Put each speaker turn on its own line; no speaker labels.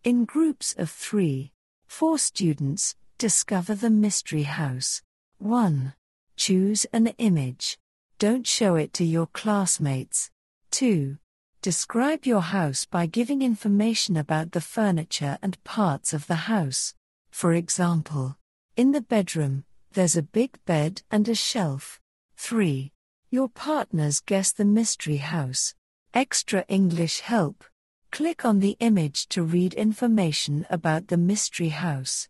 In groups of 3, 4 students, discover the mystery house. 1. Choose an image. Don't show it to your classmates. 2. Describe your house by giving information about the furniture and parts of the house. For example, in the bedroom, there's a big bed and a shelf. 3. Your partners guess the mystery house. Extra English help. Click on the image to read information about the mystery house.